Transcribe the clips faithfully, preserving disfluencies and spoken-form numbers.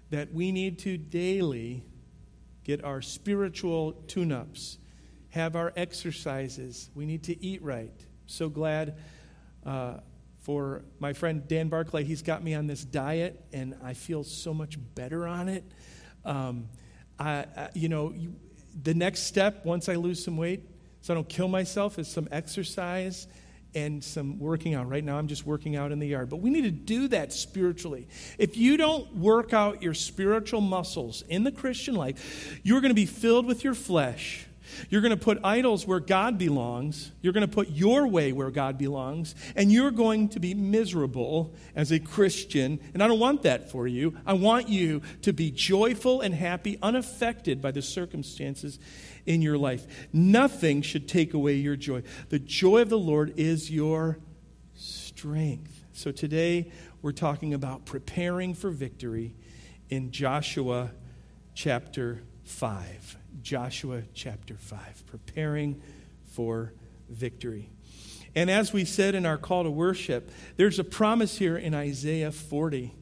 that we need to daily get our spiritual tune-ups, have our exercises. We need to eat right. So glad uh, for my friend Dan Barclay. He's got me on this diet, and I feel so much better on it. Um, I, I, you know, you, the next step, once I lose some weight, so I don't kill myself, is some exercise and some working out. Right now I'm just working out in the yard. But we need to do that spiritually. If you don't work out your spiritual muscles in the Christian life, you're going to be filled with your flesh. You're going to put idols where God belongs. You're going to put your way where God belongs. And you're going to be miserable as a Christian. And I don't want that for you. I want you to be joyful and happy, unaffected by the circumstances in your life. Nothing should take away your joy. The joy of the Lord is your strength. So today we're talking about preparing for victory in Joshua chapter five. Joshua chapter five, preparing for victory. And as we said in our call to worship, there's a promise here in Isaiah forty.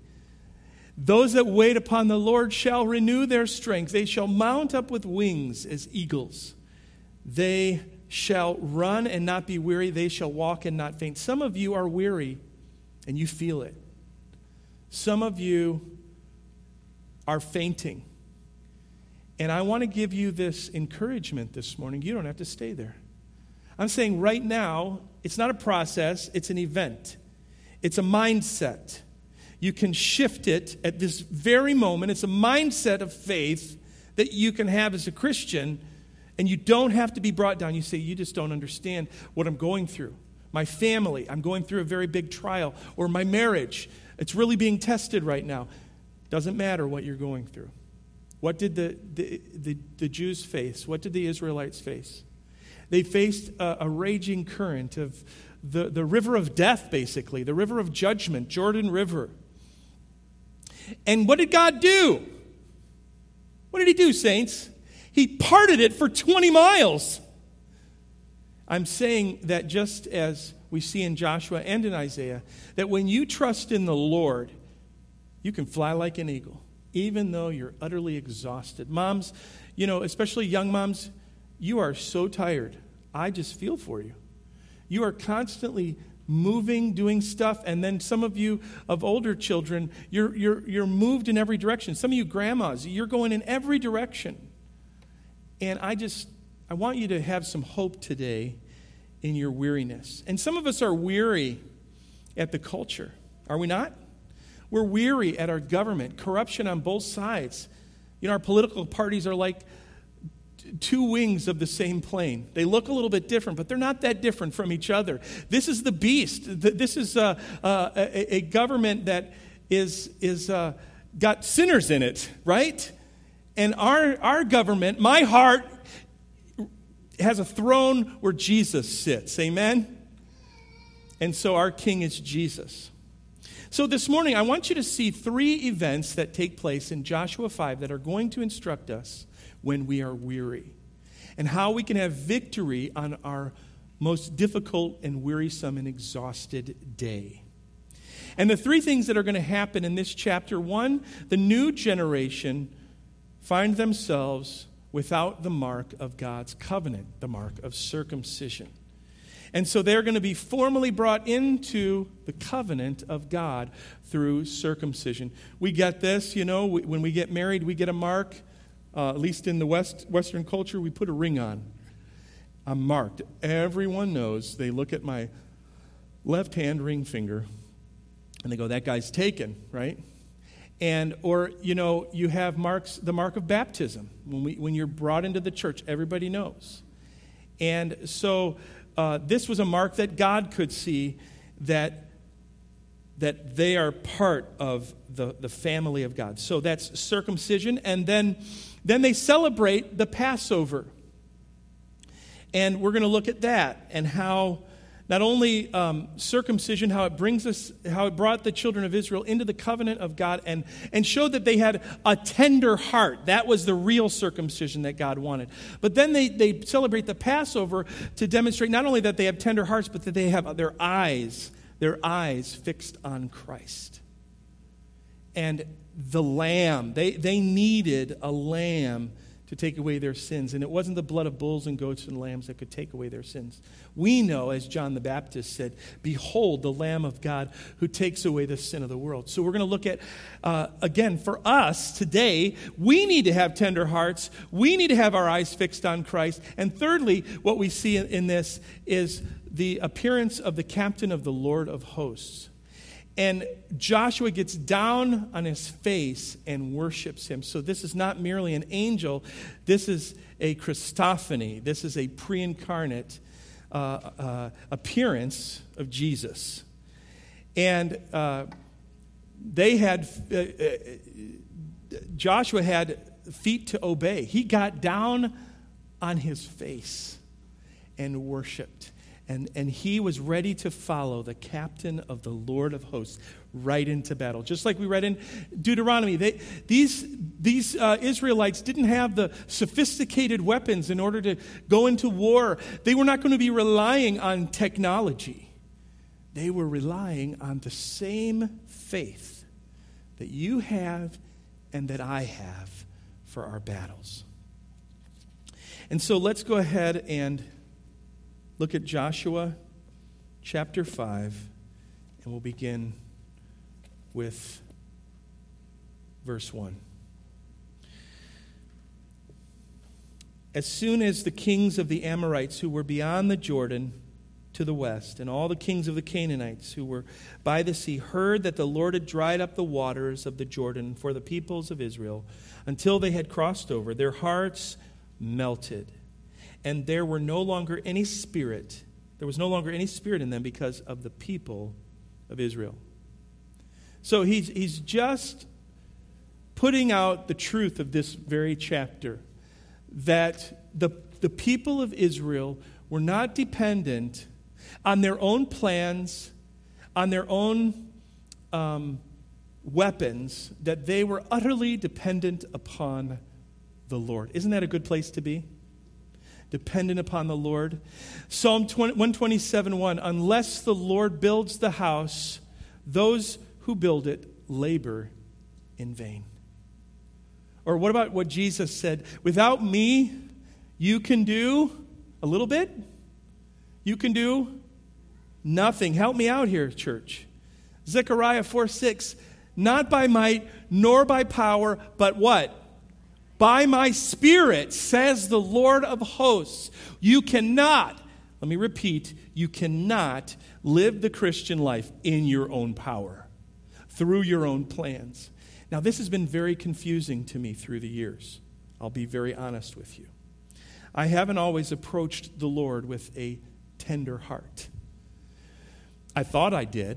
Those that wait upon the Lord shall renew their strength. They shall mount up with wings as eagles. They shall run and not be weary. They shall walk and not faint. Some of you are weary and you feel it. Some of you are fainting. And I want to give you this encouragement this morning. You don't have to stay there. I'm saying right now, it's not a process, it's an event. It's a mindset. You can shift it at this very moment. It's a mindset of faith that you can have as a Christian, and you don't have to be brought down. You say, you just don't understand what I'm going through. My family, I'm going through a very big trial. Or my marriage, it's really being tested right now. Doesn't matter what you're going through. What did the, the, the, the Jews face? What did the Israelites face? They faced a, a raging current of the, the river of death, basically, the river of judgment, Jordan River. And what did God do? What did he do, saints? He parted it for twenty miles. I'm saying that just as we see in Joshua and in Isaiah, that when you trust in the Lord, you can fly like an eagle, even though you're utterly exhausted. Moms, you know, especially young moms, you are so tired. I just feel for you. You are constantly moving, doing stuff, and then some of you of older children, you're you're you're moved in every direction. Some of you grandmas, you're going in every direction. And I just I want you to have some hope today in your weariness. And some of us are weary at the culture. Are we not? We're weary at our government, corruption on both sides. You know, our political parties are like two wings of the same plane. They look a little bit different, but they're not that different from each other. This is the beast. This is uh, uh, a, a government that is is uh, got sinners in it, right? And our our government, my heart, has a throne where Jesus sits. Amen? And so our king is Jesus. So this morning, I want you to see three events that take place in Joshua five that are going to instruct us when we are weary, and how we can have victory on our most difficult and wearisome and exhausted day. And the three things that are going to happen in this chapter: one, the new generation find themselves without the mark of God's covenant, the mark of circumcision. And so they're going to be formally brought into the covenant of God through circumcision. We get this, you know, when we get married, we get a mark. Uh, at least in the West Western culture, we put a ring on. I'm marked. Everyone knows. They look at my left hand ring finger, and they go, that guy's taken, right? And, or, you know, you have marks, the mark of baptism. When we when you're brought into the church, everybody knows. And so uh, this was a mark that God could see that, that they are part of the, the family of God. So that's circumcision. And then, then they celebrate the Passover. And we're going to look at that and how not only um, circumcision, how it brings us, how it brought the children of Israel into the covenant of God and, and showed that they had a tender heart. That was the real circumcision that God wanted. But then they, they celebrate the Passover to demonstrate not only that they have tender hearts, but that they have their eyes, their eyes fixed on Christ. And the lamb. They, they needed a lamb to take away their sins. And it wasn't the blood of bulls and goats and lambs that could take away their sins. We know, as John the Baptist said, behold, the Lamb of God who takes away the sin of the world. So we're going to look at, uh, again, for us today, we need to have tender hearts. We need to have our eyes fixed on Christ. And thirdly, what we see in, in this is the appearance of the captain of the Lord of hosts. And Joshua gets down on his face and worships him. So this is not merely an angel. This is a Christophany. This is a pre-incarnate uh, uh, appearance of Jesus. And uh, they had, uh, uh, Joshua had feet to obey. He got down on his face and worshiped. And, and he was ready to follow the captain of the Lord of hosts right into battle. Just like we read in Deuteronomy, they, these, these uh, Israelites didn't have the sophisticated weapons in order to go into war. They were not going to be relying on technology. They were relying on the same faith that you have and that I have for our battles. And so let's go ahead and look at Joshua chapter five, and we'll begin with verse one. As soon as the kings of the Amorites who were beyond the Jordan to the west, and all the kings of the Canaanites who were by the sea, heard that the Lord had dried up the waters of the Jordan for the peoples of Israel until they had crossed over, their hearts melted. And there were no longer any spirit. There was no longer any spirit in them because of the people of Israel. So he's, he's just putting out the truth of this very chapter, that the, the people of Israel were not dependent on their own plans, on their own um, weapons, that they were utterly dependent upon the Lord. Isn't that a good place to be? Dependent upon the Lord. Psalm one twenty-seven one, unless the Lord builds the house, those who build it labor in vain. Or what about what Jesus said? Without me, you can do a little bit. You can do nothing. Help me out here, church. Zechariah four six, not by might nor by power, but what? By my Spirit, says the Lord of hosts. You cannot, let me repeat, you cannot live the Christian life in your own power, through your own plans. Now, this has been very confusing to me through the years. I'll be very honest with you. I haven't always approached the Lord with a tender heart. I thought I did.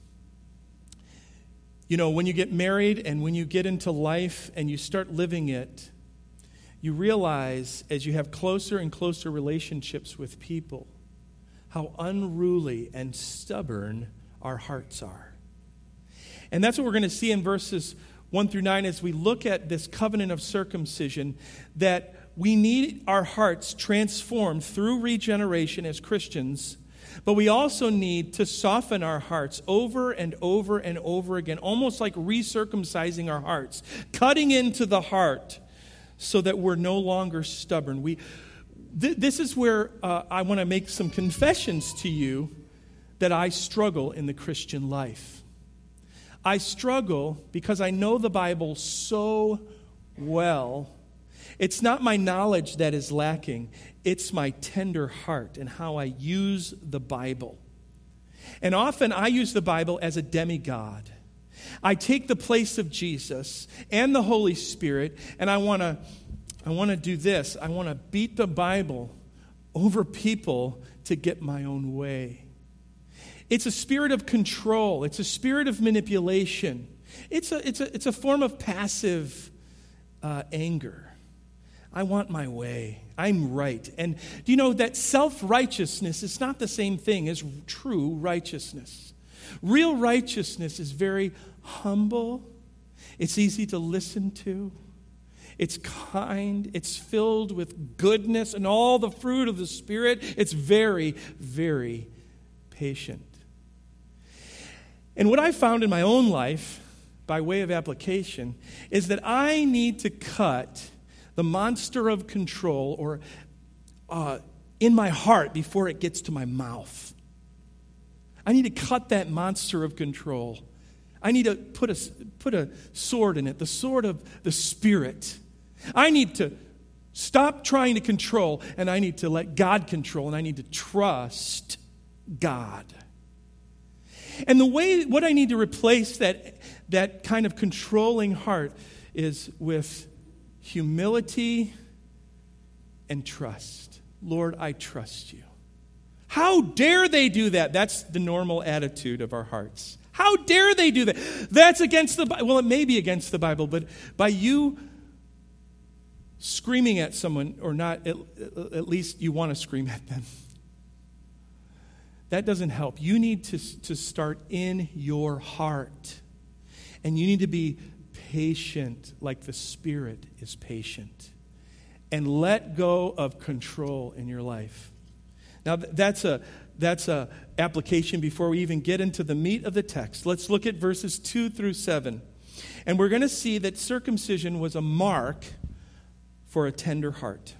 You know, when you get married and when you get into life and you start living it, you realize as you have closer and closer relationships with people how unruly and stubborn our hearts are. And that's what we're going to see in verses one through nine as we look at this covenant of circumcision, that we need our hearts transformed through regeneration as Christians. But we also need to soften our hearts over and over and over again, almost like recircumcising our hearts, cutting into the heart so that we're no longer stubborn. We, th- this is where uh, I want to make some confessions to you that I struggle in the Christian life. I struggle because I know the Bible so well. It's not my knowledge that is lacking. It's my tender heart and how I use the Bible. And often I use the Bible as a demigod. I take the place of Jesus and the Holy Spirit, and I want to I want to do this. I want to beat the Bible over people to get my own way. It's a spirit of control. It's a spirit of manipulation. It's a, it's a, it's a form of passive uh, anger. I want my way. I'm right. And do you know that self-righteousness is not the same thing as true righteousness? Real righteousness is very humble. It's easy to listen to. It's kind. It's filled with goodness and all the fruit of the Spirit. It's very, very patient. And what I found in my own life, by way of application, is that I need to cut the monster of control or uh, in my heart before it gets to my mouth. I need to cut that monster of control. I need to put a, put a sword in it, the sword of the Spirit. I need to stop trying to control, and I need to let God control, and I need to trust God. And the way, what I need to replace that, that kind of controlling heart is with humility and trust. Lord, I trust you. How dare they do that? That's the normal attitude of our hearts. How dare they do that? That's against the Bible. Well, it may be against the Bible, but by you screaming at someone, or not, at, at least you want to scream at them, that doesn't help. You need to, to start in your heart. And you need to be patient like the Spirit is patient. And let go of control in your life. Now, that's a that's a application before we even get into the meat of the text. Let's look at verses two through seven. And we're going to see that circumcision was a mark for a tender heart.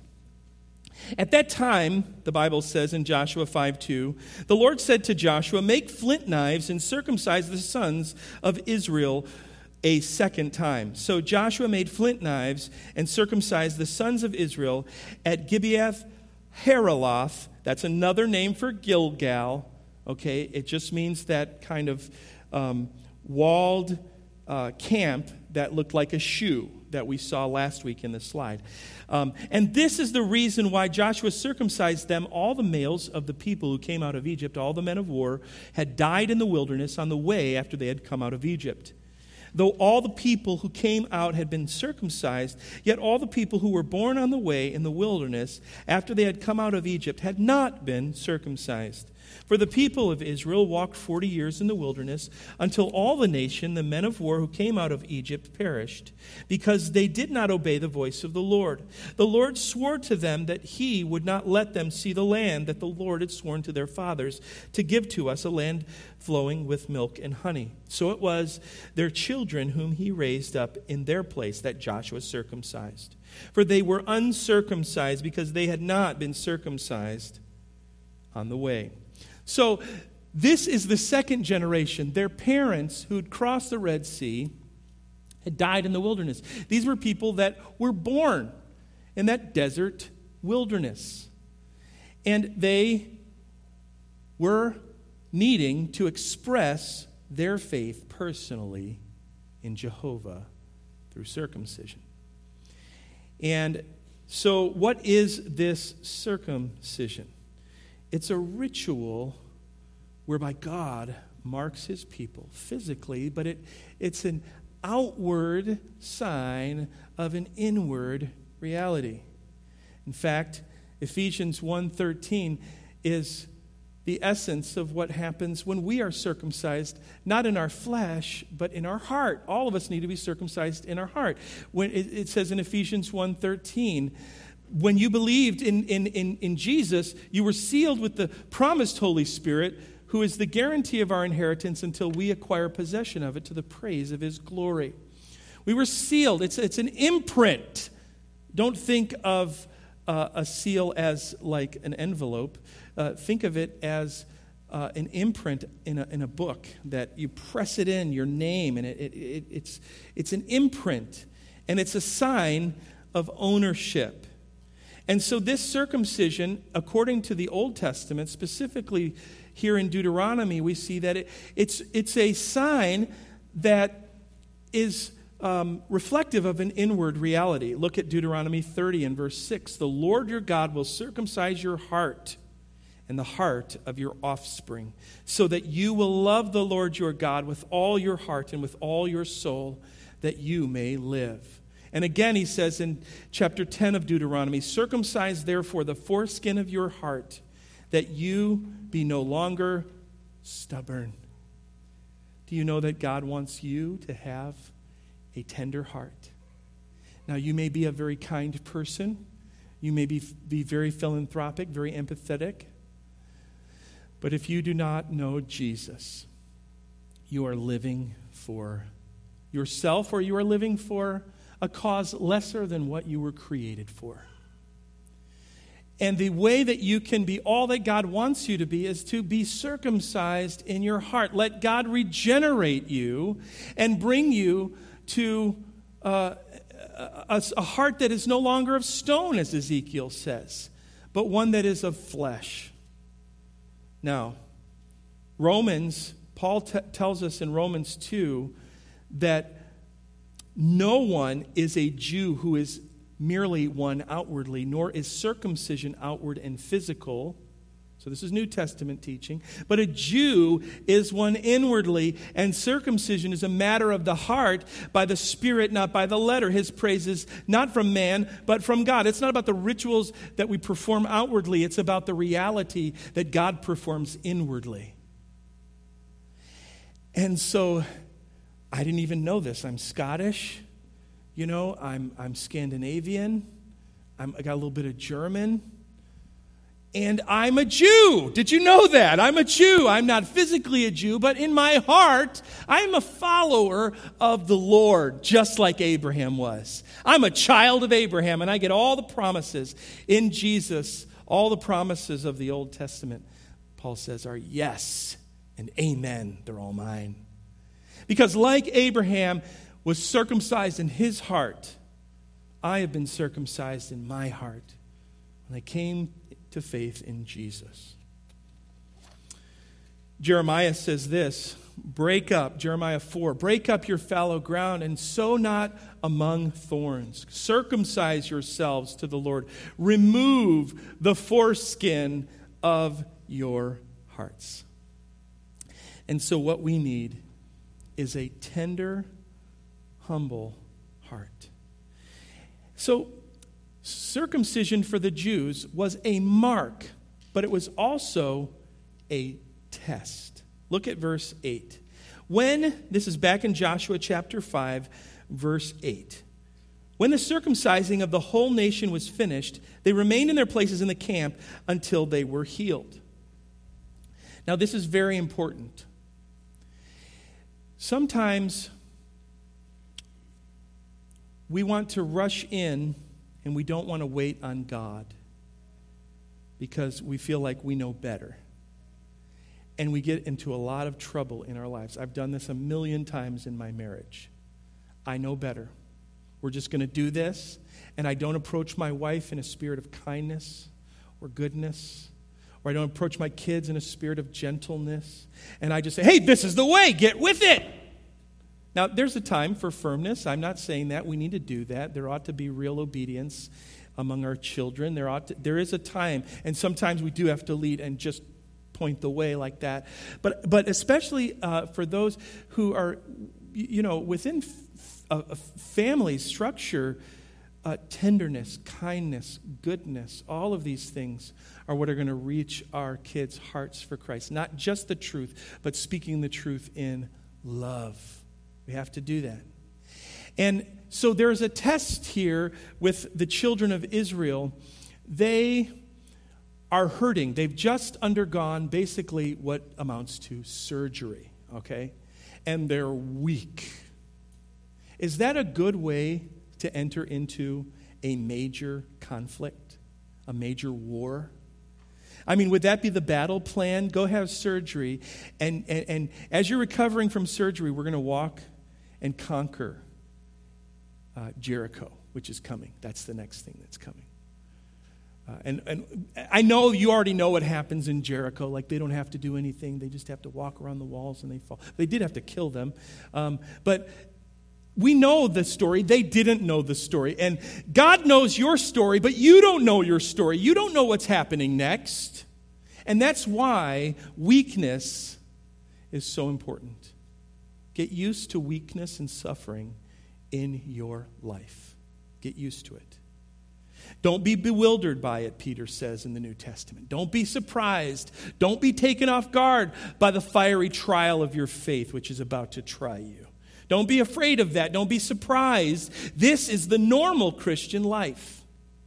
At that time, the Bible says in Joshua five two, the Lord said to Joshua, "Make flint knives and circumcise the sons of Israel a second time." So Joshua made flint knives and circumcised the sons of Israel at Gibeath Haraloth. That's another name for Gilgal. Okay, it just means that kind of um, walled uh, camp that looked like a shoe that we saw last week in the slide. Um, and this is the reason why Joshua circumcised them. All the males of the people who came out of Egypt, all the men of war, had died in the wilderness on the way after they had come out of Egypt. Though all the people who came out had been circumcised, yet all the people who were born on the way in the wilderness after they had come out of Egypt had not been circumcised. For the people of Israel walked forty years in the wilderness until all the nation, the men of war who came out of Egypt, perished, because they did not obey the voice of the Lord. The Lord swore to them that he would not let them see the land that the Lord had sworn to their fathers to give to us, a land flowing with milk and honey. So it was their children whom he raised up in their place that Joshua circumcised. For they were uncircumcised because they had not been circumcised on the way. So this is the second generation. Their parents who'd crossed the Red Sea had died in the wilderness. These were people that were born in that desert wilderness. And they were needing to express their faith personally in Jehovah through circumcision. And so what is this circumcision? It's a ritual whereby God marks his people physically, but it, it's an outward sign of an inward reality. In fact, Ephesians one thirteen is the essence of what happens when we are circumcised, not in our flesh, but in our heart. All of us need to be circumcised in our heart. When it, it says in Ephesians one thirteen, when you believed in, in, in, in Jesus, you were sealed with the promised Holy Spirit, who is the guarantee of our inheritance until we acquire possession of it to the praise of his glory. We were sealed. It's, it's an imprint. Don't think of uh, a seal as like an envelope. Uh, think of it as uh, an imprint in a, in a book that you press it in, your name, and it, it, it, it's, it's an imprint, and it's a sign of ownership. And so this circumcision, according to the Old Testament, specifically here in Deuteronomy, we see that it, it's, it's a sign that is um, reflective of an inward reality. Look at Deuteronomy thirty and verse six. The Lord your God will circumcise your heart and the heart of your offspring, so that you will love the Lord your God with all your heart and with all your soul, that you may live. And again, he says in chapter ten of Deuteronomy, circumcise therefore the foreskin of your heart, that you be no longer stubborn. Do you know that God wants you to have a tender heart? Now, you may be a very kind person. You may be, be very philanthropic, very empathetic. But if you do not know Jesus, you are living for yourself, or you are living for a cause lesser than what you were created for. And the way that you can be all that God wants you to be is to be circumcised in your heart. Let God regenerate you and bring you to uh, a, a heart that is no longer of stone, as Ezekiel says, but one that is of flesh. Now, Romans, Paul t- tells us in Romans two that no one is a Jew who is merely one outwardly, nor is circumcision outward and physical. So this is New Testament teaching. But a Jew is one inwardly, and circumcision is a matter of the heart, by the Spirit, not by the letter. His praise is not from man, but from God. It's not about the rituals that we perform outwardly. It's about the reality that God performs inwardly. And so I didn't even know this. I'm Scottish. You know, I'm I'm Scandinavian. I'm, I got a little bit of German. And I'm a Jew. Did you know that? I'm a Jew. I'm not physically a Jew, but in my heart, I'm a follower of the Lord, just like Abraham was. I'm a child of Abraham, and I get all the promises in Jesus. All the promises of the Old Testament, Paul says, are yes and amen. They're all mine. Because like Abraham was circumcised in his heart, I have been circumcised in my heart when I came to faith in Jesus. Jeremiah says this, break up, Jeremiah four, break up your fallow ground and sow not among thorns. Circumcise yourselves to the Lord. Remove the foreskin of your hearts. And so what we need is a tender, humble heart. So circumcision for the Jews was a mark, but it was also a test. Look at verse eight. When, this is back in Joshua chapter five, verse eight. When the circumcising of the whole nation was finished, they remained in their places in the camp until they were healed. Now this is very important. Sometimes we want to rush in and we don't want to wait on God because we feel like we know better. And we get into a lot of trouble in our lives. I've done this a million times in my marriage. I know better. We're just going to do this, and I don't approach my wife in a spirit of kindness or goodness, or I don't approach my kids in a spirit of gentleness, and I just say, hey, this is the way, get with it. Now, there's a time for firmness. I'm not saying that. We need to do that. There ought to be real obedience among our children. There ought to, there is a time, and sometimes we do have to lead and just point the way like that. But but especially uh, for those who are, you know, within f- a, a family structure, uh, tenderness, kindness, goodness, all of these things are what are going to reach our kids' hearts for Christ. Not just the truth, but speaking the truth in love. We have to do that. And so there's a test here with the children of Israel. They are hurting. They've just undergone basically what amounts to surgery, okay? And they're weak. Is that a good way to enter into a major conflict, a major war? I mean, would that be the battle plan? Go have surgery, and, and, and as you're recovering from surgery, we're going to walk and conquer uh, Jericho, which is coming. That's the next thing that's coming. Uh, and, and I know you already know what happens in Jericho. Like, they don't have to do anything. They just have to walk around the walls and they fall. They did have to kill them. Um, but we know the story. They didn't know the story. And God knows your story, but you don't know your story. You don't know what's happening next. And that's why weakness is so important. Get used to weakness and suffering in your life. Get used to it. Don't be bewildered by it, Peter says in the New Testament. Don't be surprised. Don't be taken off guard by the fiery trial of your faith, which is about to try you. Don't be afraid of that. Don't be surprised. This is the normal Christian life.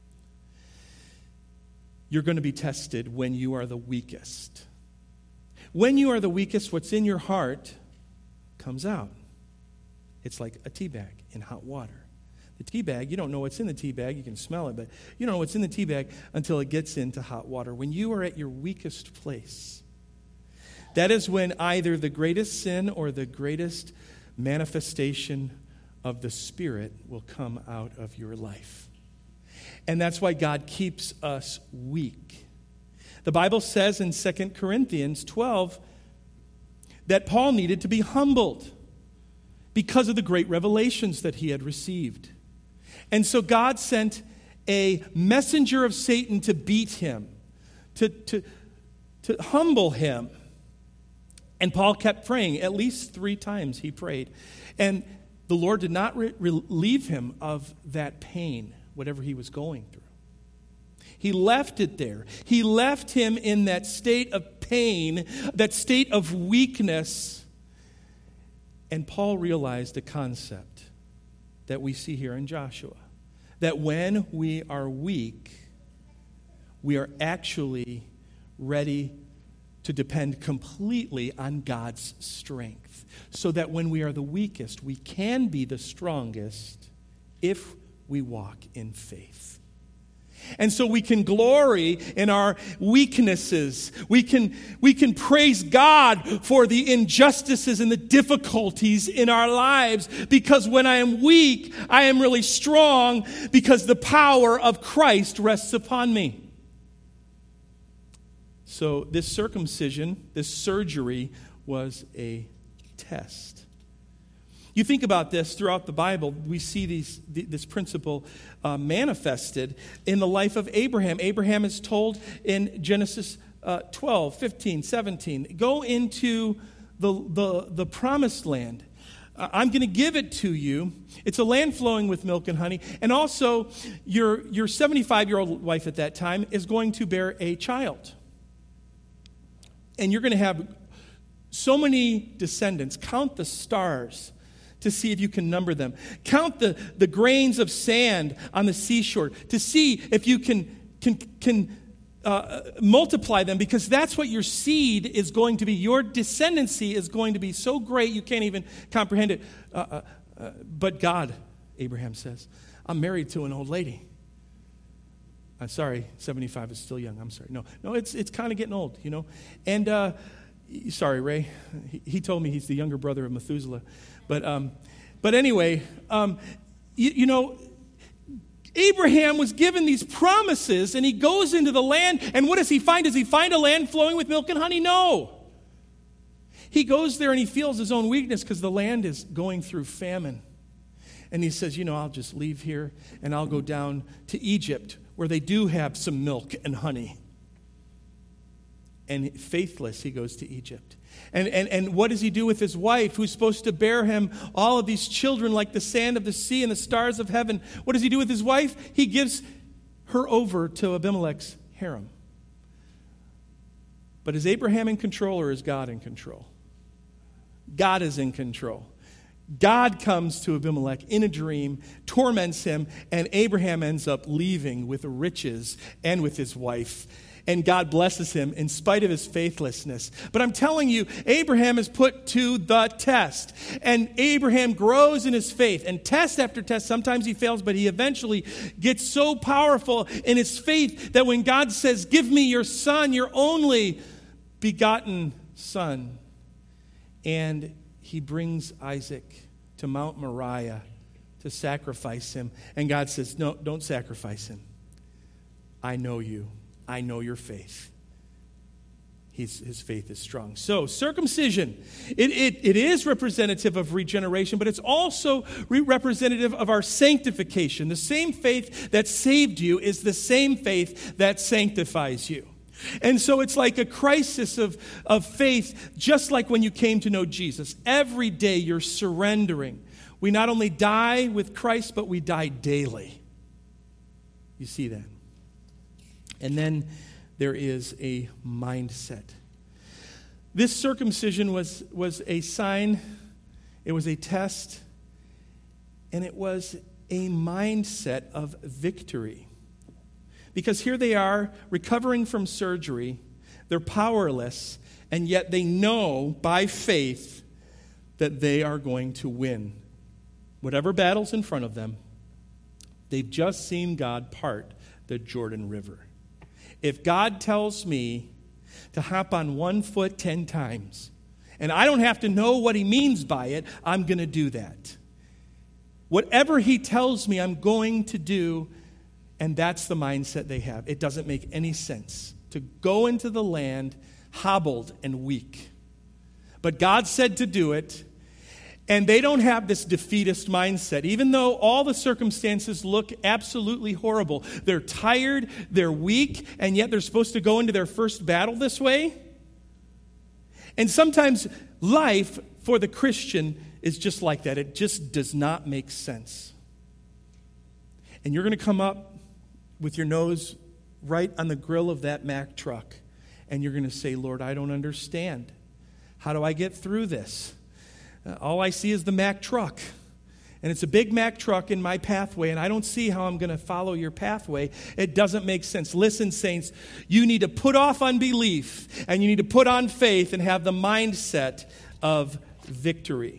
You're going to be tested when you are the weakest. When you are the weakest, what's in your heart comes out. It's like a tea bag in hot water. The tea bag, you don't know what's in the tea bag. You can smell it, but you don't know what's in the tea bag until it gets into hot water. When you are at your weakest place, that is when either the greatest sin or the greatest manifestation of the Spirit will come out of your life. And that's why God keeps us weak. The Bible says in Second Corinthians twelve that Paul needed to be humbled because of the great revelations that he had received. And so God sent a messenger of Satan to beat him, to, to, to humble him. And Paul kept praying. At least three times he prayed. And the Lord did not re- relieve him of that pain, whatever he was going through. He left it there. He left him in that state of pain, that state of weakness. And Paul realized a concept that we see here in Joshua, that when we are weak, we are actually ready to depend completely on God's strength, so that when we are the weakest, we can be the strongest if we walk in faith. And so we can glory in our weaknesses. We can, we can praise God for the injustices and the difficulties in our lives, because when I am weak, I am really strong because the power of Christ rests upon me. So this circumcision, this surgery, was a test. You think about this throughout the Bible, we see these, this principle uh, manifested in the life of Abraham. Abraham is told in Genesis uh, twelve, fifteen, seventeen, go into the, the, the promised land. Uh, I'm going to give it to you. It's a land flowing with milk and honey. And also, your, your seventy-five-year-old wife at that time is going to bear a child. And you're going to have so many descendants. Count the stars to see if you can number them. Count the, the grains of sand on the seashore to see if you can, can, can uh, multiply them, because that's what your seed is going to be. Your descendancy is going to be so great you can't even comprehend it. Uh, uh, uh, but God, Abraham says, I'm married to an old lady. I'm sorry, seventy-five is still young. I'm sorry. No, no, it's it's kind of getting old, you know. And uh, sorry, Ray. He, he told me he's the younger brother of Methuselah. But um, but anyway, um, you, you know, Abraham was given these promises, and he goes into the land, and what does he find? Does he find a land flowing with milk and honey? No. He goes there and he feels his own weakness because the land is going through famine. And he says, you know, I'll just leave here and I'll go down to Egypt, where they do have some milk and honey. And faithless, he goes to Egypt. And, and, and what does he do with his wife, who's supposed to bear him all of these children like the sand of the sea and the stars of heaven? What does he do with his wife? He gives her over to Abimelech's harem. But is Abraham in control, or is God in control? God is in control. God comes to Abimelech in a dream, torments him, and Abraham ends up leaving with riches and with his wife. And God blesses him in spite of his faithlessness. But I'm telling you, Abraham is put to the test. And Abraham grows in his faith. And test after test, sometimes he fails, but he eventually gets so powerful in his faith that when God says, give me your son, your only begotten son, and he brings Isaac to Mount Moriah to sacrifice him. And God says, no, don't sacrifice him. I know you. I know your faith. His, his faith is strong. So circumcision, it, it, it is representative of regeneration, but it's also re- representative of our sanctification. The same faith that saved you is the same faith that sanctifies you. And so it's like a crisis of, of faith, just like when you came to know Jesus. Every day you're surrendering. We not only die with Christ, but we die daily. You see that? And then there is a mindset. This circumcision was, was a sign, it was a test, and it was a mindset of victory. Because here they are, recovering from surgery, they're powerless, and yet they know by faith that they are going to win whatever battle's in front of them, they've just seen God part the Jordan River. If God tells me to hop on one foot ten times, and I don't have to know what he means by it, I'm going to do that. Whatever he tells me, I'm going to do, and that's the mindset they have. It doesn't make any sense to go into the land hobbled and weak. But God said to do it, and they don't have this defeatist mindset. Even though all the circumstances look absolutely horrible, they're tired, they're weak, and yet they're supposed to go into their first battle this way. And sometimes life for the Christian is just like that. It just does not make sense. And you're going to come up with your nose right on the grill of that Mack truck, and you're going to say, Lord, I don't understand. How do I get through this? Uh, all I see is the Mack truck. And it's a big Mack truck in my pathway, and I don't see how I'm going to follow your pathway. It doesn't make sense. Listen, saints, you need to put off unbelief, and you need to put on faith and have the mindset of victory.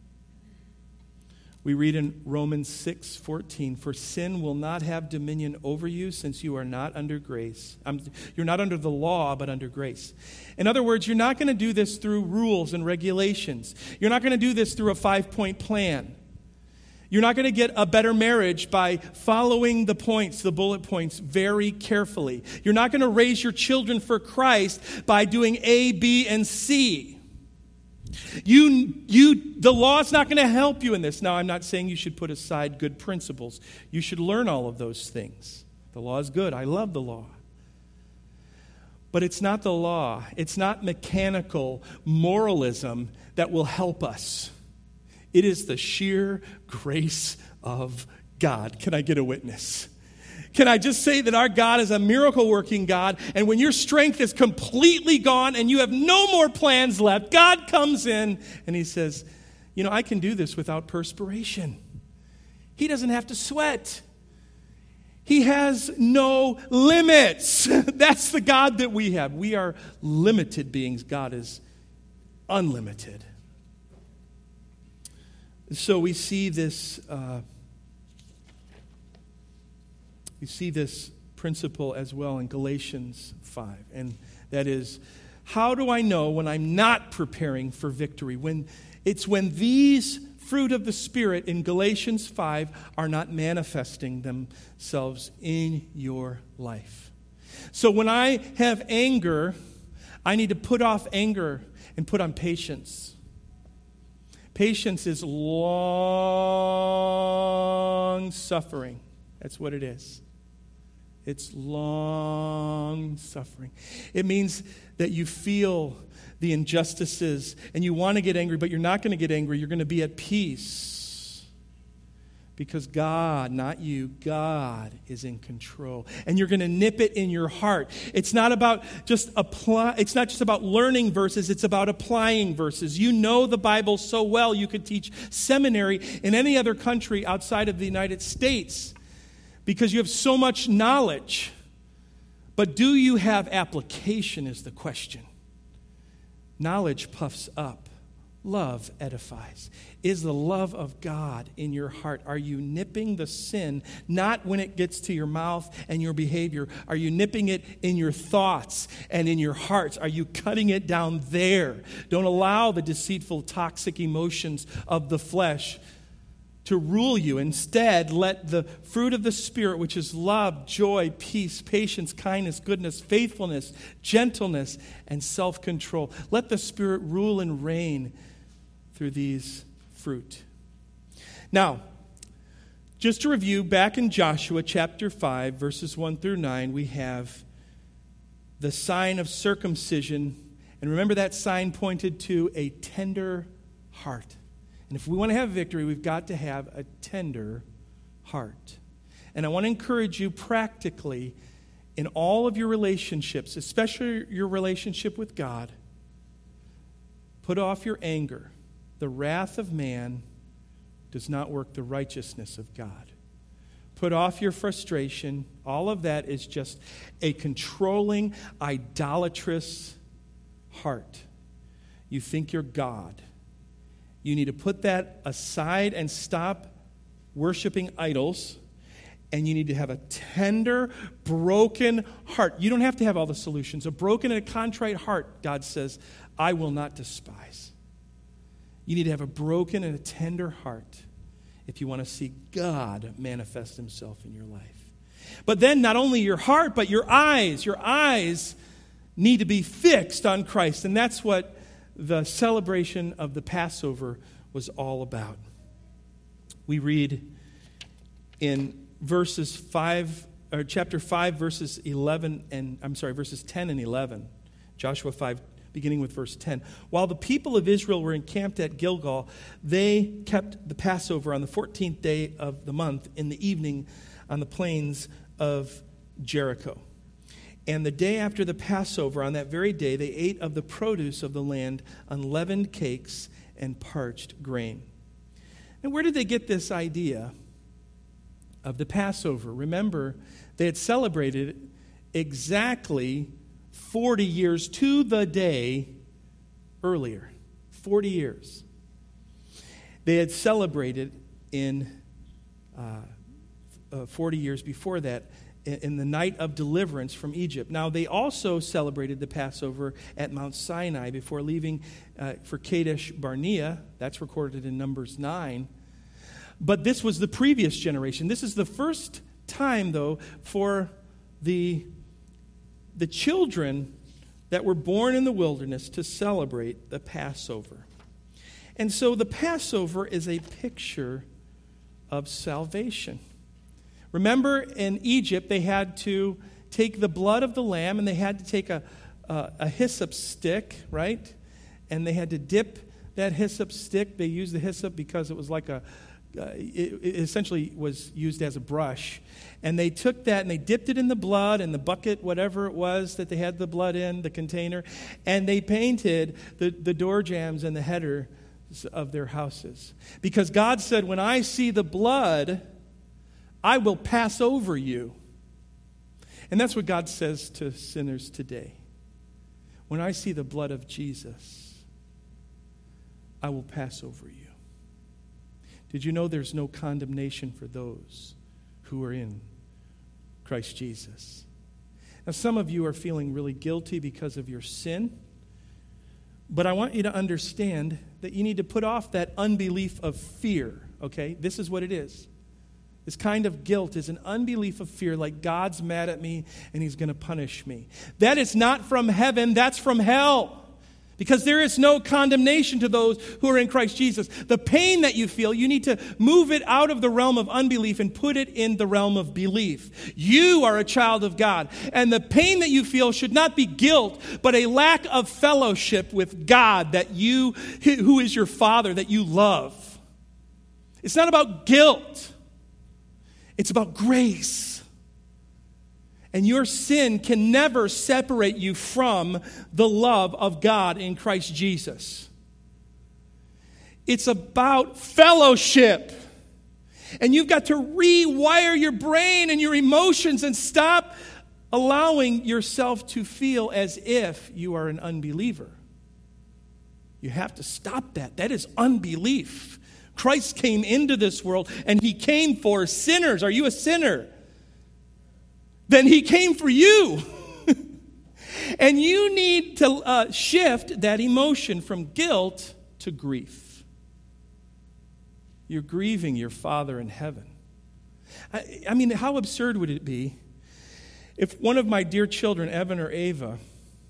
We read in Romans six fourteen, for sin will not have dominion over you since you are not under grace. Um, you're not under the law, but under grace. In other words, you're not going to do this through rules and regulations. You're not going to do this through a five-point plan. You're not going to get a better marriage by following the points, the bullet points, very carefully. You're not going to raise your children for Christ by doing A, B, and C. You, you, the law is not going to help you in this. Now, I'm not saying you should put aside good principles. You should learn all of those things. The law is good. I love the law. But it's not the law. It's not mechanical moralism that will help us. It is the sheer grace of God. Can I get a witness? Can I just say that our God is a miracle-working God, and when your strength is completely gone and you have no more plans left, God comes in and he says, you know, I can do this without perspiration. He doesn't have to sweat. He has no limits. That's the God that we have. We are limited beings. God is unlimited. So we see this... Uh, We see this principle as well in Galatians five, and that is, how do I know when I'm not preparing for victory? When it's when these fruit of the Spirit in Galatians five are not manifesting themselves in your life. So when I have anger, I need to put off anger and put on patience. Patience is long suffering. That's what it is. It's long suffering. It means that you feel the injustices and you want to get angry, but you're not going to get angry. You're going to be at peace because God, not you, God is in control. And you're going to nip it in your heart. It's not about just apply. It's not just about learning verses. It's about applying verses. You know the Bible so well you could teach seminary in any other country outside of the United States, because you have so much knowledge. But do you have application is the question. Knowledge puffs up. Love edifies. Is the love of God in your heart? Are you nipping the sin, not when it gets to your mouth and your behavior? Are you nipping it in your thoughts and in your hearts? Are you cutting it down there? Don't allow the deceitful, toxic emotions of the flesh to rule you. Instead, let the fruit of the Spirit, which is love, joy, peace, patience, kindness, goodness, faithfulness, gentleness, and self-control. Let the Spirit rule and reign through these fruit. Now, just to review, back in Joshua chapter five, verses one through nine, we have the sign of circumcision. And remember, that sign pointed to a tender heart. And if we want to have victory, we've got to have a tender heart. And I want to encourage you practically in all of your relationships, especially your relationship with God, put off your anger. The wrath of man does not work the righteousness of God. Put off your frustration. All of that is just a controlling, idolatrous heart. You think you're God. You need to put that aside and stop worshiping idols. And you need to have a tender, broken heart. You don't have to have all the solutions. A broken and a contrite heart, God says, I will not despise. You need to have a broken and a tender heart if you want to see God manifest himself in your life. But then not only your heart, but your eyes. Your eyes need to be fixed on Christ. And that's what the celebration of the Passover was all about. We read in verses five, or chapter five, verses eleven, and I'm sorry, verses ten and eleven. Joshua five, beginning with verse ten. While the people of Israel were encamped at Gilgal, they kept the Passover on the fourteenth day of the month in the evening on the plains of Jericho. And the day after the Passover, on that very day, they ate of the produce of the land, unleavened cakes and parched grain. And where did they get this idea of the Passover? Remember, they had celebrated exactly forty years to the day earlier. forty years. They had celebrated in uh, uh, forty years before that, in the night of deliverance from Egypt. Now, they also celebrated the Passover at Mount Sinai before leaving uh, for Kadesh Barnea. That's recorded in Numbers nine. But this was the previous generation. This is the first time, though, for the, the children that were born in the wilderness to celebrate the Passover. And so the Passover is a picture of salvation. Remember, in Egypt, they had to take the blood of the lamb, and they had to take a, a, a hyssop stick, right? And they had to dip that hyssop stick. They used the hyssop because it was like a, uh, it, it essentially was used as a brush. And they took that and they dipped it in the blood, in the bucket, whatever it was that they had the blood in, the container, and they painted the, the door jambs and the headers of their houses. Because God said, when I see the blood, I will pass over you. And that's what God says to sinners today. When I see the blood of Jesus, I will pass over you. Did you know there's no condemnation for those who are in Christ Jesus? Now, some of you are feeling really guilty because of your sin. But I want you to understand that you need to put off that unbelief of fear, okay? This is what it is. This kind of guilt is an unbelief of fear, like God's mad at me and he's going to punish me. That is not from heaven, that's from hell. Because there is no condemnation to those who are in Christ Jesus. The pain that you feel, you need to move it out of the realm of unbelief and put it in the realm of belief. You are a child of God. And the pain that you feel should not be guilt, but a lack of fellowship with God that you, who is your Father, that you love. It's not about guilt. It's about grace. And your sin can never separate you from the love of God in Christ Jesus. It's about fellowship. And you've got to rewire your brain and your emotions and stop allowing yourself to feel as if you are an unbeliever. You have to stop that. That is unbelief. Christ came into this world, and he came for sinners. Are you a sinner? Then he came for you. And you need to uh, shift that emotion from guilt to grief. You're grieving your Father in heaven. I, I mean, how absurd would it be if one of my dear children, Evan or Ava,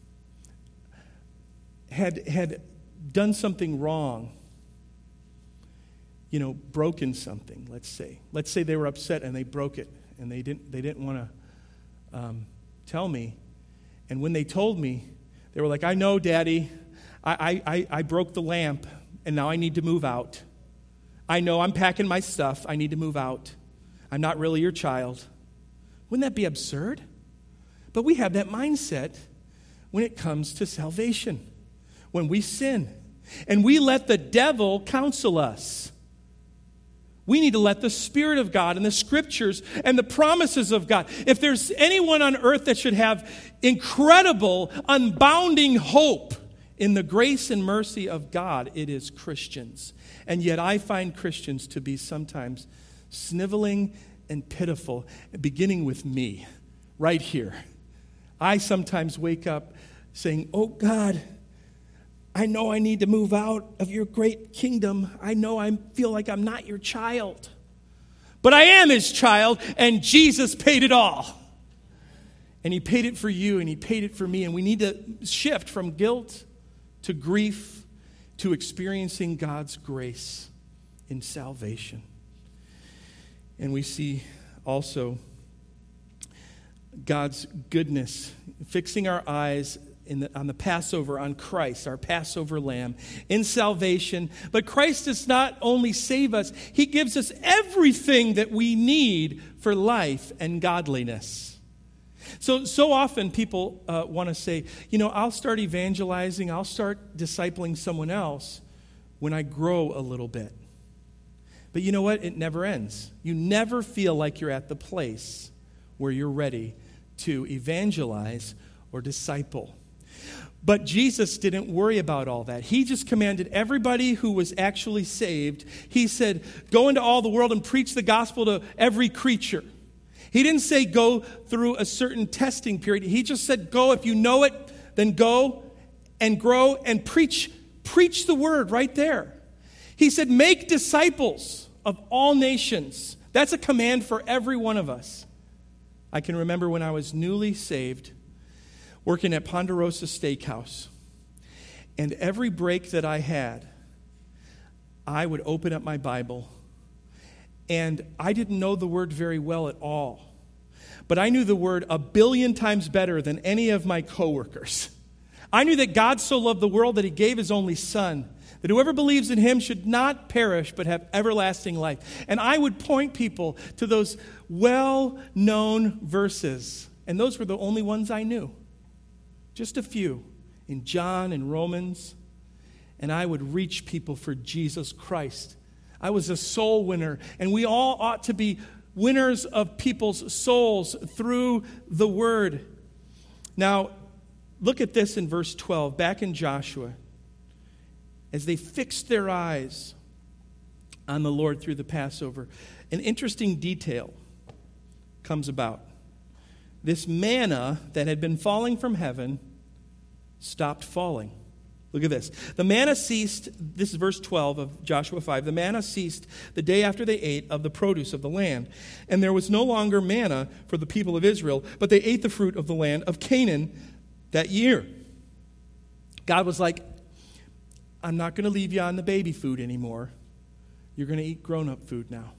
had, had done something wrong? You know, broken something, let's say. Let's say they were upset and they broke it, and they didn't they didn't want to um, tell me. And when they told me, they were like, I know, Daddy, I, I, I broke the lamp, and now I need to move out. I know, I'm packing my stuff. I need to move out. I'm not really your child. Wouldn't that be absurd? But we have that mindset when it comes to salvation, when we sin. And we let the devil counsel us. We need to let the Spirit of God and the Scriptures and the promises of God. If there's anyone on earth that should have incredible, unbounding hope, In the grace and mercy of God, it is Christians. And yet I find Christians to be sometimes sniveling and pitiful, beginning with me, right here. I sometimes wake up saying, oh God, I know I need to move out of your great kingdom. I know I feel like I'm not your child. But I am his child, and Jesus paid it all. And he paid it for you, and he paid it for me. And we need to shift from guilt to grief to experiencing God's grace in salvation. And we see also God's goodness, fixing our eyes in the, on the Passover, on Christ, our Passover lamb, in salvation. But Christ does not only save us, he gives us everything that we need for life and godliness. So, so often people uh, want to say, you know, I'll start evangelizing, I'll start discipling someone else when I grow a little bit. But you know what? It never ends. You never feel like you're at the place where you're ready to evangelize or disciple. But Jesus didn't worry about all that. He just commanded everybody who was actually saved, he said, go into all the world and preach the gospel to every creature. He didn't say go through a certain testing period. He just said go. If you know it, then go and grow and preach, preach the word right there. He said make disciples of all nations. That's a command for every one of us. I can remember when I was newly saved, working at Ponderosa Steakhouse. And every break that I had, I would open up my Bible. And I didn't know the word very well at all. But I knew the word a billion times better than any of my coworkers. I knew that God so loved the world that he gave his only son, that whoever believes in him should not perish but have everlasting life. And I would point people to those well-known verses. And those were the only ones I knew. Just a few in John and Romans. And I would reach people for Jesus Christ. I was a soul winner, and we all ought to be winners of people's souls through the word. Now, look at this in verse twelve, back in Joshua. As they fixed their eyes on the Lord through the Passover, an interesting detail comes about. This manna that had been falling from heaven stopped falling. Look at this. The manna ceased, this is verse twelve of Joshua five. The manna ceased the day after they ate of the produce of the land. And there was no longer manna for the people of Israel, but they ate the fruit of the land of Canaan that year. God was like, I'm not going to leave you on the baby food anymore. You're going to eat grown-up food now.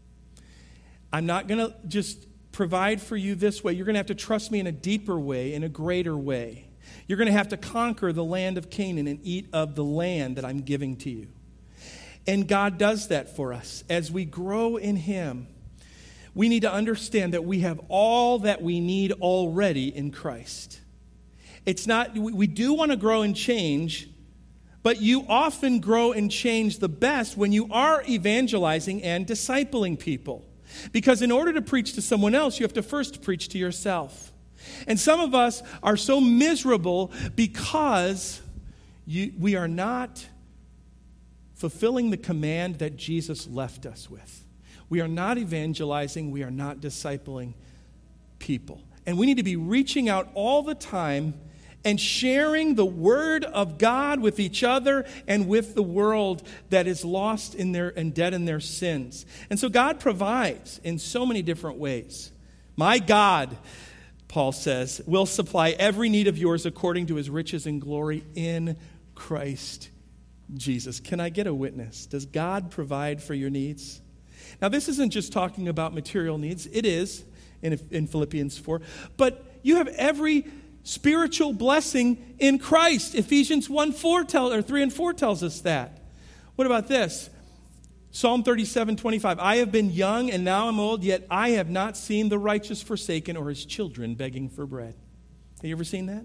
I'm not going to just provide for you this way. You're going to have to trust me in a deeper way, in a greater way. You're going to have to conquer the land of Canaan and eat of the land that I'm giving to you. And God does that for us. As we grow in him, we need to understand that we have all that we need already in Christ. It's not, we do want to grow and change, but you often grow and change the best when you are evangelizing and discipling people. Because in order to preach to someone else, you have to first preach to yourself. And some of us are so miserable because you, we are not fulfilling the command that Jesus left us with. We are not evangelizing. We are not discipling people. And we need to be reaching out all the time and sharing the word of God with each other and with the world that is lost in their and dead in their sins. And so God provides in so many different ways. My God, Paul says, will supply every need of yours according to his riches and glory in Christ Jesus. Can I get a witness? Does God provide for your needs? Now, this isn't just talking about material needs. It is in, in Philippians four. But you have every spiritual blessing in Christ. Ephesians one four tell, or three and four tells us that. What about this? Psalm thirty-seven twenty-five. I have been young and now I'm old, yet I have not seen the righteous forsaken or his children begging for bread. Have you ever seen that?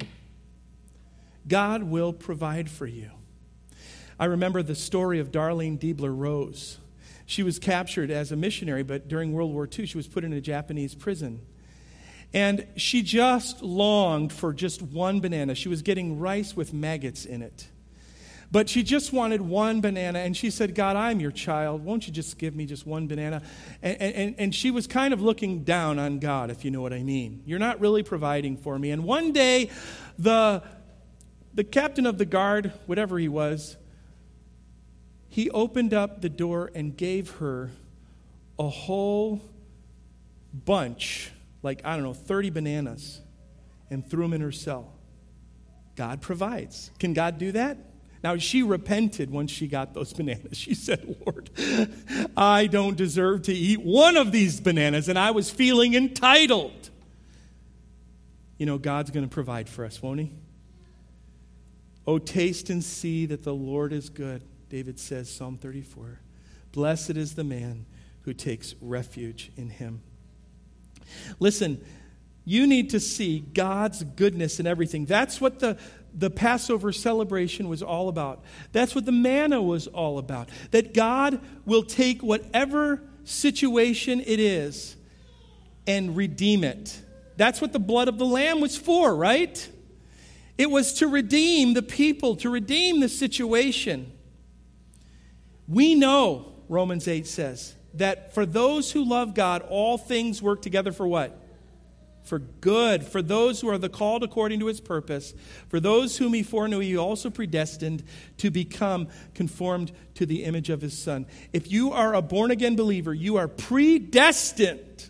God will provide for you. I remember the story of Darlene Diebler Rose. She was captured as a missionary, but during World War Two, she was put in a Japanese prison. And she just longed for just one banana. She was getting rice with maggots in it. But she just wanted one banana, and she said, God, I'm your child. Won't you just give me just one banana? And, and, and she was kind of looking down on God, if you know what I mean. You're not really providing for me. And one day, the, the captain of the guard, whatever he was, he opened up the door and gave her a whole bunch, like, I don't know, thirty bananas, and threw them in her cell. God provides. Can God do that? Now, she repented once she got those bananas. She said, Lord, I don't deserve to eat one of these bananas, and I was feeling entitled. You know, God's going to provide for us, won't he? Oh, taste and see that the Lord is good, David says, Psalm thirty-four. Blessed is the man who takes refuge in him. Listen, you need to see God's goodness in everything. That's what the The Passover celebration was all about. That's what the manna was all about. That God will take whatever situation it is and redeem it. That's what the blood of the Lamb was for, right? It was to redeem the people, to redeem the situation. We know, Romans eight says, that for those who love God, all things work together for what? For good, for those who are the called according to his purpose, for those whom he foreknew, he also predestined to become conformed to the image of his Son. If you are a born-again believer, you are predestined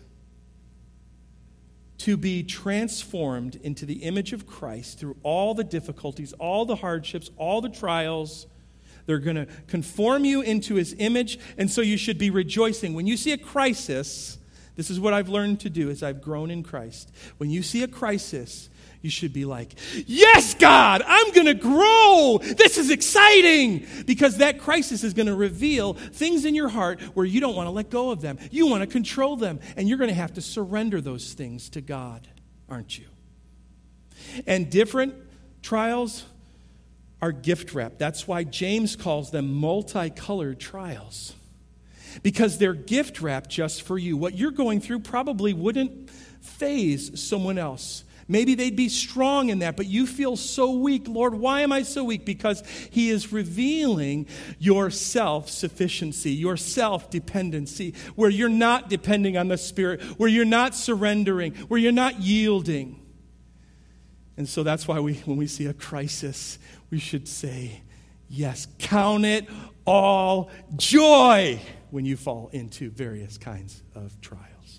to be transformed into the image of Christ through all the difficulties, all the hardships, all the trials. They're going to conform you into his image, and so you should be rejoicing. When you see a crisis, this is what I've learned to do as I've grown in Christ. When you see a crisis, you should be like, yes, God, I'm going to grow. This is exciting. Because that crisis is going to reveal things in your heart where you don't want to let go of them. You want to control them. And you're going to have to surrender those things to God, aren't you? And different trials are gift wrapped. That's why James calls them multicolored trials. Because they're gift wrapped just for you. What you're going through probably wouldn't faze someone else. Maybe they'd be strong in that, but you feel so weak. Lord, why am I so weak? Because he is revealing your self-sufficiency, your self-dependency, where you're not depending on the Spirit, where you're not surrendering, where you're not yielding. And so that's why we, when we see a crisis, we should say, yes, count it all joy when you fall into various kinds of trials.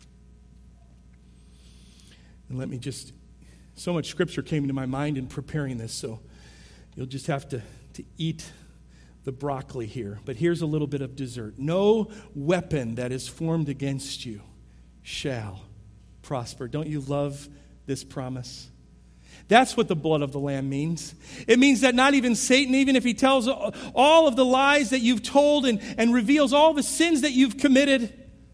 And let me just, so much scripture came into my mind in preparing this, so you'll just have to, to eat the broccoli here. But here's a little bit of dessert. No weapon that is formed against you shall prosper. Don't you love this promise? That's what the blood of the Lamb means. It means that not even Satan, even if he tells all of the lies that you've told and, and reveals all the sins that you've committed,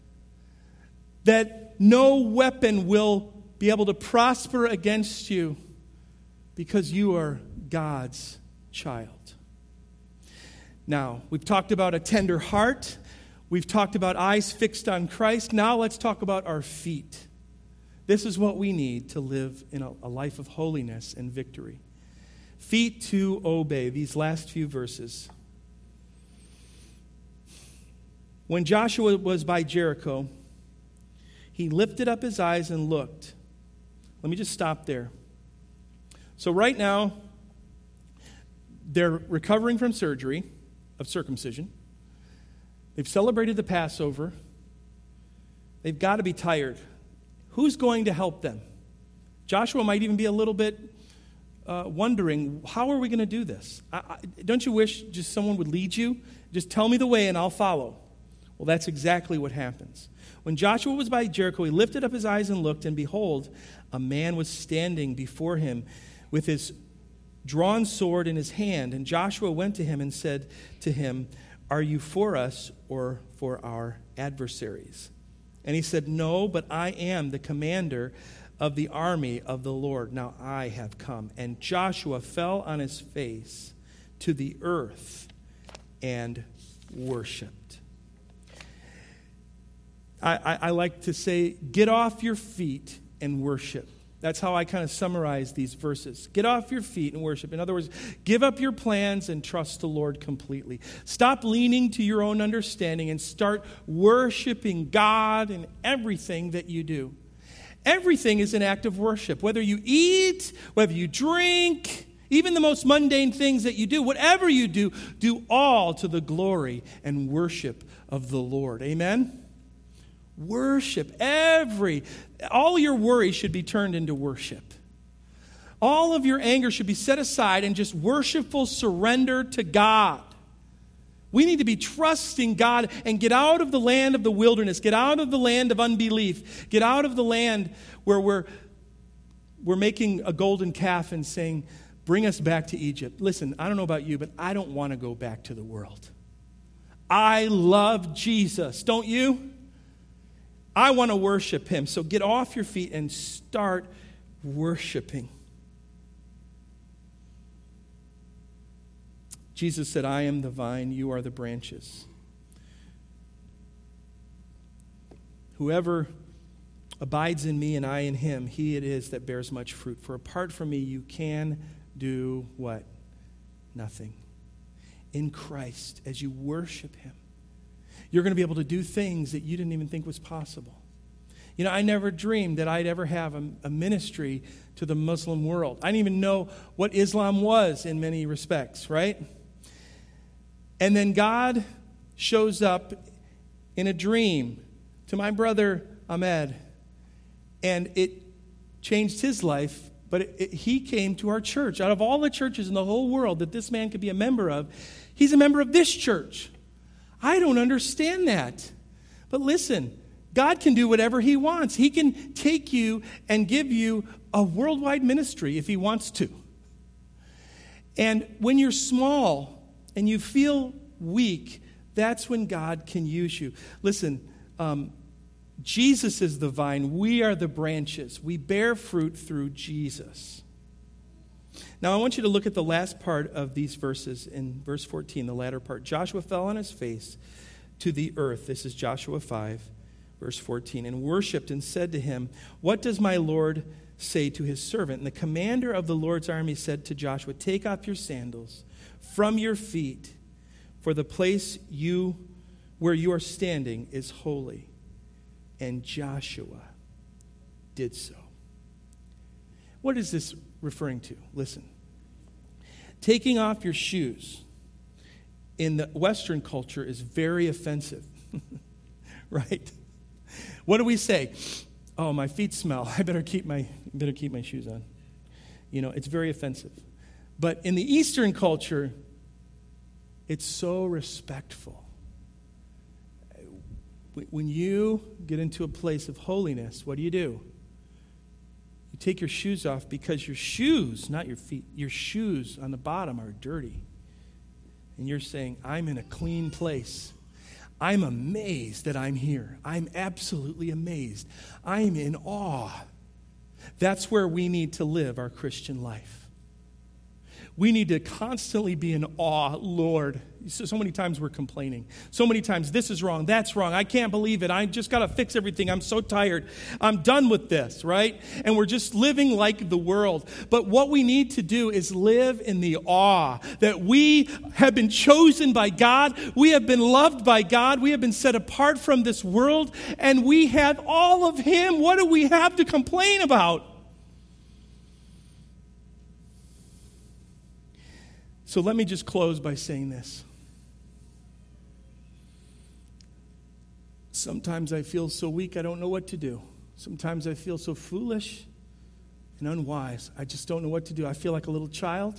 that no weapon will be able to prosper against you because you are God's child. Now, we've talked about a tender heart. We've talked about eyes fixed on Christ. Now let's talk about our feet. This is what we need to live in a, a life of holiness and victory. Feet to obey, these last few verses. When Joshua was by Jericho, he lifted up his eyes and looked. Let me just stop there. So right now, they're recovering from surgery of circumcision. They've celebrated the Passover. They've got to be tired. Who's going to help them? Joshua might even be a little bit uh, wondering, how are we going to do this? I, I, don't you wish just someone would lead you? Just tell me the way and I'll follow. Well, that's exactly what happens. When Joshua was by Jericho, he lifted up his eyes and looked, and behold, a man was standing before him with his drawn sword in his hand. And Joshua went to him and said to him, "Are you for us or for our adversaries?" And he said, "No, but I am the commander of the army of the Lord. Now I have come." And Joshua fell on his face to the earth and worshipped. I, I, I like to say, get off your feet and worship. That's how I kind of summarize these verses. Get off your feet and worship. In other words, give up your plans and trust the Lord completely. Stop leaning to your own understanding and start worshiping God in everything that you do. Everything is an act of worship. Whether you eat, whether you drink, even the most mundane things that you do, whatever you do, do all to the glory and worship of the Lord. Amen? Worship. Every, all your worries should be turned into worship. All of your anger should be set aside and just worshipful surrender to God. We need to be trusting God and get out of the land of the wilderness. Get out of the land of unbelief. Get out of the land where we're, we're making a golden calf and saying, bring us back to Egypt. Listen, I don't know about you, but I don't want to go back to the world. I love Jesus. Don't you? I want to worship him. So get off your feet and start worshiping. Jesus said, I am the vine, you are the branches. Whoever abides in me and I in him, he it is that bears much fruit. For apart from me, you can do what? Nothing. In Christ, as you worship him, you're going to be able to do things that you didn't even think was possible. You know, I never dreamed that I'd ever have a, a ministry to the Muslim world. I didn't even know what Islam was in many respects, right? And then God shows up in a dream to my brother Ahmed, and it changed his life, but it, it, he came to our church. Out of all the churches in the whole world that this man could be a member of, he's a member of this church. I don't understand that. But listen, God can do whatever he wants. He can take you and give you a worldwide ministry if he wants to. And when you're small and you feel weak, that's when God can use you. Listen, um, Jesus is the vine. We are the branches. We bear fruit through Jesus. Now, I want you to look at the last part of these verses in verse fourteen, the latter part. Joshua fell on his face to the earth. This is Joshua five, verse fourteen. And worshipped and said to him, what does my Lord say to his servant? And the commander of the Lord's army said to Joshua, take off your sandals from your feet, for the place you where you are standing is holy. And Joshua did so. What is this referring to? Listen. Taking off your shoes in the Western culture is very offensive. Right? What do we say? Oh, my feet smell. I better keep my better keep my shoes on. You know, it's very offensive. But in the Eastern culture, it's so respectful. When you get into a place of holiness, what do you do? You take your shoes off because your shoes, not your feet, your shoes on the bottom are dirty. And you're saying, I'm in a clean place. I'm amazed that I'm here. I'm absolutely amazed. I'm in awe. That's where we need to live our Christian life. We need to constantly be in awe, Lord. So, so many times we're complaining. So many times, this is wrong, that's wrong. I can't believe it. I just got to fix everything. I'm so tired. I'm done with this, right? And we're just living like the world. But what we need to do is live in the awe that we have been chosen by God. We have been loved by God. We have been set apart from this world. And we have all of him. What do we have to complain about? So let me just close by saying this. Sometimes I feel so weak I don't know what to do. Sometimes I feel so foolish and unwise. I just don't know what to do. I feel like a little child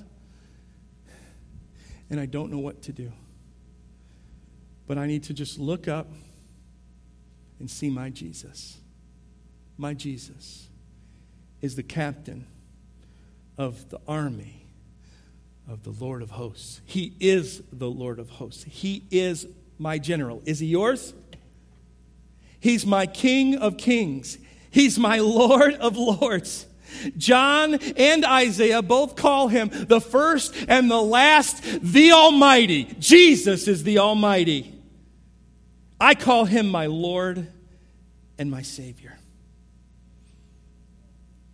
and I don't know what to do. But I need to just look up and see my Jesus. My Jesus is the captain of the army of the Lord of hosts. He is the Lord of hosts. He is my general. Is he yours? He's my King of kings. He's my Lord of lords. John and Isaiah both call him the first and the last, the Almighty. Jesus is the Almighty. I call him my Lord and my Savior.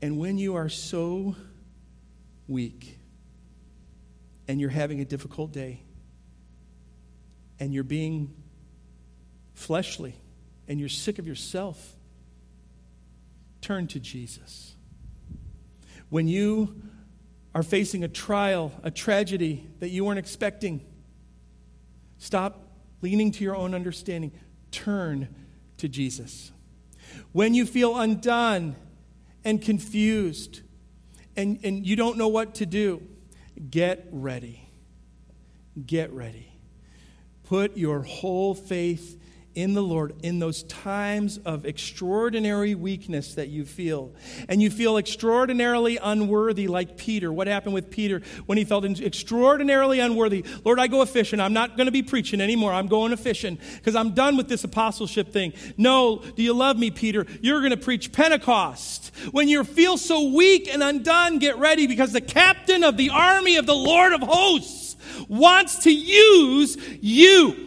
And when you are so weak and you're having a difficult day and you're being fleshly and you're sick of yourself, turn to Jesus. When you are facing a trial, a tragedy that you weren't expecting, stop leaning to your own understanding. Turn to Jesus. When you feel undone and confused and, and you don't know what to do, get ready. Get ready. Put your whole faith in the Lord in those times of extraordinary weakness that you feel. And you feel extraordinarily unworthy like Peter. What happened with Peter when he felt extraordinarily unworthy? Lord, I go a-fishing. I'm not going to be preaching anymore. I'm going a-fishing because I'm done with this apostleship thing. No, do you love me, Peter? You're going to preach Pentecost. When you feel so weak and undone, get ready because the captain of the army of the Lord of hosts wants to use you.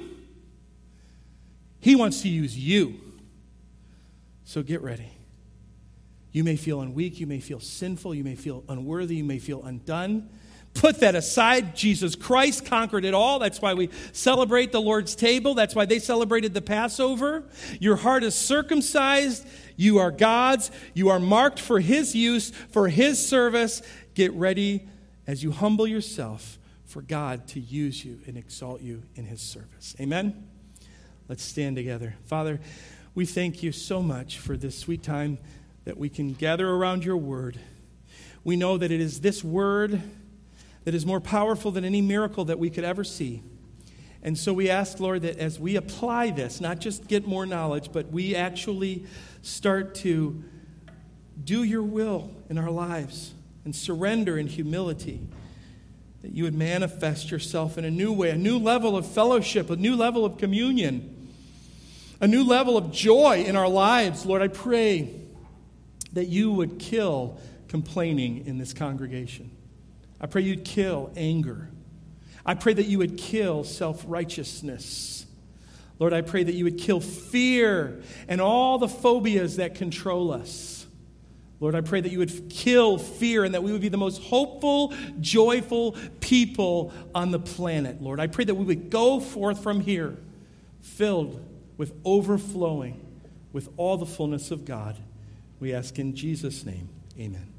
He wants to use you. So get ready. You may feel unweak. You may feel sinful. You may feel unworthy. You may feel undone. Put that aside. Jesus Christ conquered it all. That's why we celebrate the Lord's table. That's why they celebrated the Passover. Your heart is circumcised. You are God's. You are marked for His use, for His service. Get ready as you humble yourself for God to use you and exalt you in His service. Amen? Let's stand together. Father, we thank you so much for this sweet time that we can gather around your word. We know that it is this word that is more powerful than any miracle that we could ever see. And so we ask, Lord, that as we apply this, not just get more knowledge, but we actually start to do your will in our lives and surrender in humility, that you would manifest yourself in a new way, a new level of fellowship, a new level of communion, a new level of joy in our lives. Lord, I pray that you would kill complaining in this congregation. I pray you'd kill anger. I pray that you would kill self-righteousness. Lord, I pray that you would kill fear and all the phobias that control us. Lord, I pray that you would kill fear and that we would be the most hopeful, joyful people on the planet. Lord, I pray that we would go forth from here filled with overflowing with all the fullness of God. We ask in Jesus' name, amen.